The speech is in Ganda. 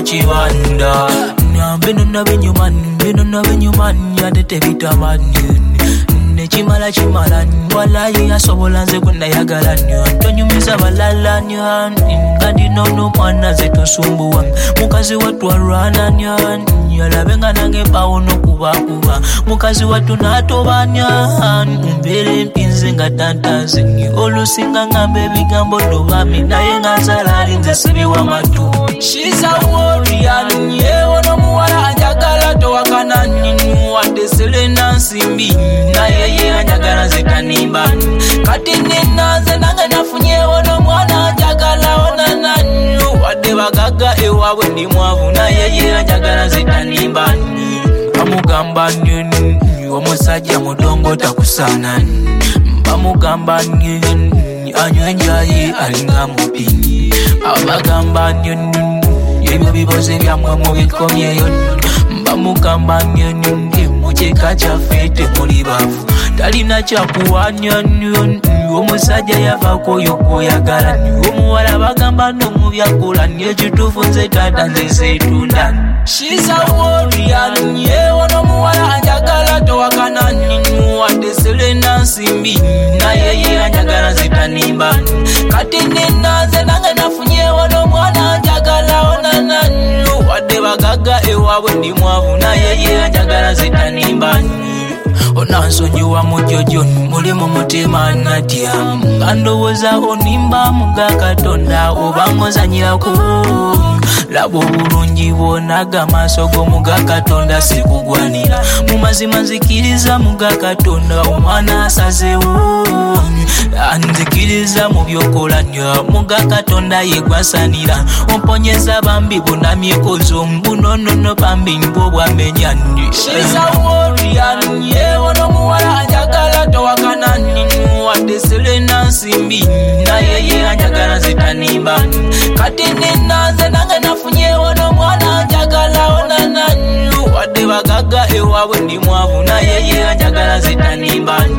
chibanda bino na benyuman yadete bitamani nechimala walayi asobola nze kunayagala nnyo tonyumiza balala nnyo kandi nono mwana zetusumbuwa mukazi watu alwana nnyo yalabenga nange bawo nokubakuba mukazi watu natobanya mbere mpinze nga tantaze olusinga ngambe ebigambo tobami naye nga nzalali nze sibiwa matu. She's a warrior yewo nomuwala anjagala towakana wadde Selena Nsimbi naye ye anjagala zetanimba kati ninaze nange nafunyewo nomwana anjagala onana wadde bagaga ewaabwe ndi mwavu naye ye anjagala zetanimba bamugamba omusajja mudongo takusaana bamugamba anywa enjayi alinga mupinyi abagamba ebyo biboze byamwe mubikomyeyo bamugamba mukika kyaffe temuli baavu talina kyakuwanya omusajja yavaako oyo gwoyagala omuwala bagamba nomubyakola ekituufu nze taata nze zeetunda. She's a warrior yewo nomuwala anjagala towakana wadde Selena Nsimbi naye ye anjagala zetanimba kati ninaze nange nafunyewo nomwana anjagala onana wadde bagaga ewaabwe ndi mwavu naye ye anjagala zetanimba onansonyiwa mujojo muli mu mutima natya nga ndowooza onimba muga Katonda oba ng'ozanyirako laba obulungi bwonaga maaso g'omuga Katonda sikugwanira mu mazima nzikiriza muga Katonda omwana asazeewo nzikiriza mu byokola nnyo muga Katonda yegwasanira omponyeza bambi bunamyekozo mbunonono bambi mbwobwamenya nnyo. She's a warrior yewo nomuwala anjagala towakana wadde Selena Nsimbi naye ye anjagala zetanimba kati ninaze nange nafunyewo nomwana anjagala onana wadde bagaga ewaabwe ndi mwavu naye ye anjagala zetanimba